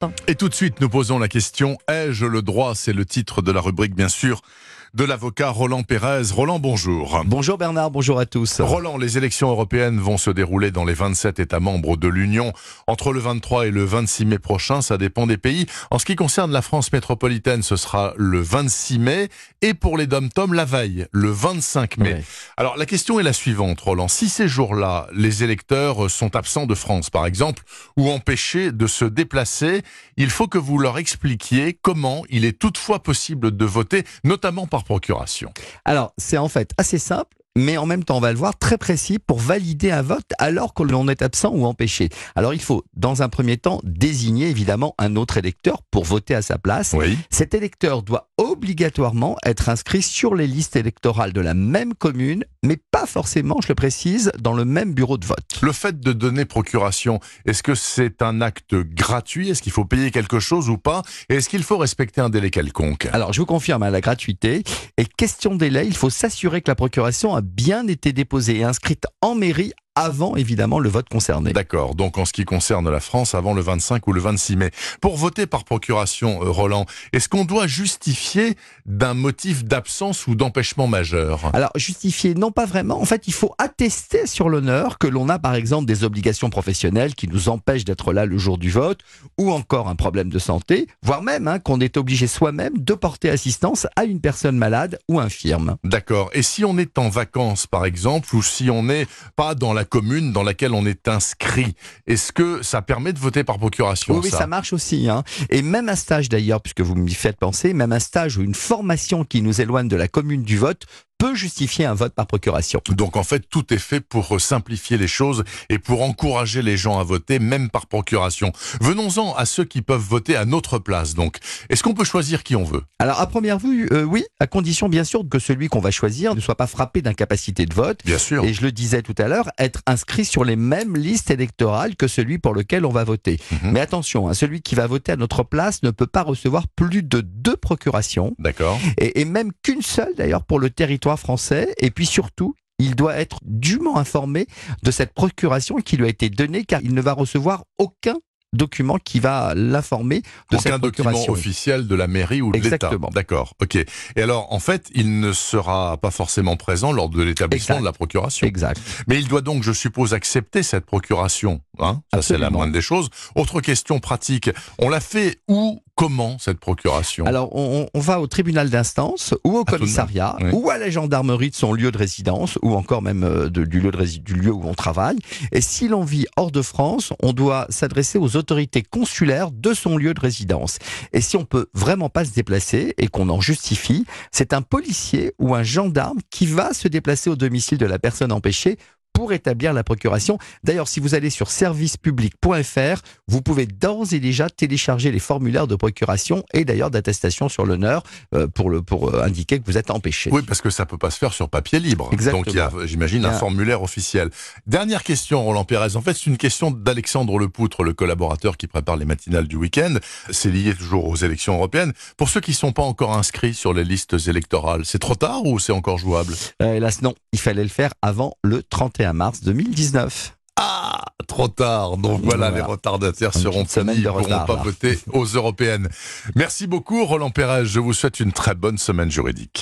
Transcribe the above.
Et tout de suite, nous posons la question « Ai-je le droit ?» C'est le titre de la rubrique, bien sûr, de l'avocat Roland Pérez. Roland, bonjour. Bonjour Bernard, bonjour à tous. Roland, les élections européennes vont se dérouler dans les 27 États membres de l'Union entre le 23 et le 26 mai prochain. Ça dépend des pays. En ce qui concerne la France métropolitaine, ce sera le 26 mai. Et pour les dom-toms, la veille, le 25 mai. Oui. Alors, la question est la suivante, Roland. Si ces jours-là, les électeurs sont absents de France, par exemple, ou empêchés de se déplacer, il faut que vous leur expliquiez comment il est toutefois possible de voter, notamment par procuration. Alors, c'est en fait assez simple, mais en même temps, on va le voir, très précis pour valider un vote alors que l'on est absent ou empêché. Alors, il faut, dans un premier temps, désigner évidemment un autre électeur pour voter à sa place. Oui. Cet électeur doit obligatoirement être inscrit sur les listes électorales de la même commune, mais pas forcément, je le précise, dans le même bureau de vote. Le fait de donner procuration, est-ce que c'est un acte gratuit? Est-ce qu'il faut payer quelque chose ou pas? Et est-ce qu'il faut respecter un délai quelconque? Alors, je vous confirme la gratuité. Et question délai, il faut s'assurer que la procuration a bien été déposée et inscrite en mairie avant, évidemment, le vote concerné. D'accord, donc en ce qui concerne la France, avant le 25 ou le 26 mai. Pour voter par procuration, Roland, est-ce qu'on doit justifier d'un motif d'absence ou d'empêchement majeur? Alors, justifier, non pas vraiment. En fait, il faut attester sur l'honneur que l'on a, par exemple, des obligations professionnelles qui nous empêchent d'être là le jour du vote, ou encore un problème de santé, voire même qu'on est obligé soi-même de porter assistance à une personne malade ou infirme. D'accord, et si on est en vacances, par exemple, ou si on n'est pas dans la commune dans laquelle on est inscrit, est-ce que ça permet de voter par procuration? Oui, ça marche aussi. Et même un stage d'ailleurs, puisque vous m'y faites penser, même un stage ou une formation qui nous éloigne de la commune du vote peut justifier un vote par procuration. Donc en fait, tout est fait pour simplifier les choses et pour encourager les gens à voter, même par procuration. Venons-en à ceux qui peuvent voter à notre place. Donc, est-ce qu'on peut choisir qui on veut? Alors à première vue, oui, à condition bien sûr que celui qu'on va choisir ne soit pas frappé d'incapacité de vote. Bien sûr. Et je le disais tout à l'heure, être inscrit sur les mêmes listes électorales que celui pour lequel on va voter. Mais attention, celui qui va voter à notre place ne peut pas recevoir plus de 2 procurations. D'accord. Et même qu'une seule d'ailleurs pour le territoire français. Et puis surtout, il doit être dûment informé de cette procuration qui lui a été donnée, car il ne va recevoir aucun document qui va l'informer de cette procuration. Aucun document officiel de la mairie ou de l'État. Exactement. D'accord, ok. Et alors, en fait, il ne sera pas forcément présent lors de l'établissement de la procuration. Exact. Mais il doit donc, je suppose, accepter cette procuration. Ça, c'est la moindre des choses. Autre question pratique, on l'a fait où? Comment cette procuration? Alors, on va au tribunal d'instance, ou au commissariat, oui, ou à la gendarmerie de son lieu de résidence, ou encore même du lieu où on travaille. Et si l'on vit hors de France, on doit s'adresser aux autorités consulaires de son lieu de résidence. Et si on peut vraiment pas se déplacer et qu'on en justifie, c'est un policier ou un gendarme qui va se déplacer au domicile de la personne empêchée pour établir la procuration. D'ailleurs, si vous allez sur servicepublic.fr, vous pouvez d'ores et déjà télécharger les formulaires de procuration et d'ailleurs d'attestation sur l'honneur pour indiquer que vous êtes empêché. Oui, parce que ça peut pas se faire sur papier libre. Exactement. Donc il y a, j'imagine, un formulaire officiel. Dernière question, Roland Pérez. En fait, c'est une question d'Alexandre Lepoutre, le collaborateur qui prépare les matinales du week-end. C'est lié toujours aux élections européennes. Pour ceux qui sont pas encore inscrits sur les listes électorales, c'est trop tard ou c'est encore jouable? Hélas, non. Il fallait le faire avant le 31 mars 2019. Ah, trop tard. Donc voilà, les retardataires seront punis, ils ne pourront pas voter aux européennes. Merci beaucoup, Roland Pérez. Je vous souhaite une très bonne semaine juridique.